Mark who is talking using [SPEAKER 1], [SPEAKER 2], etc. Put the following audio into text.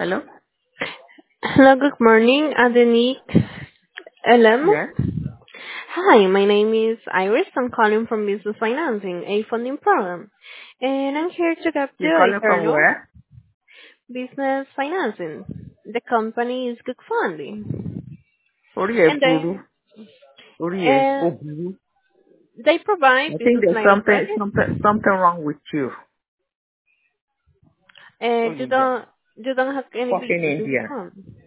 [SPEAKER 1] Hello?
[SPEAKER 2] Hello, good morning, Adenique LM.
[SPEAKER 1] Yes.
[SPEAKER 2] Hi, my name is Iris. I'm calling from Business Financing, a funding program. And I'm here to get
[SPEAKER 1] You're
[SPEAKER 2] the
[SPEAKER 1] calling from
[SPEAKER 2] eternal
[SPEAKER 1] where?
[SPEAKER 2] business financing. The company is Good Funding.
[SPEAKER 1] Orí ẹ̀
[SPEAKER 2] And they
[SPEAKER 1] burú. Orí ẹ̀ ó
[SPEAKER 2] and
[SPEAKER 1] burú.
[SPEAKER 2] they provide
[SPEAKER 1] I think
[SPEAKER 2] business
[SPEAKER 1] there's
[SPEAKER 2] line of
[SPEAKER 1] something
[SPEAKER 2] credit.
[SPEAKER 1] something something wrong with you.
[SPEAKER 2] And
[SPEAKER 1] Olùjà.
[SPEAKER 2] you don't have any
[SPEAKER 1] Fucking
[SPEAKER 2] business in
[SPEAKER 1] India.
[SPEAKER 2] Japan.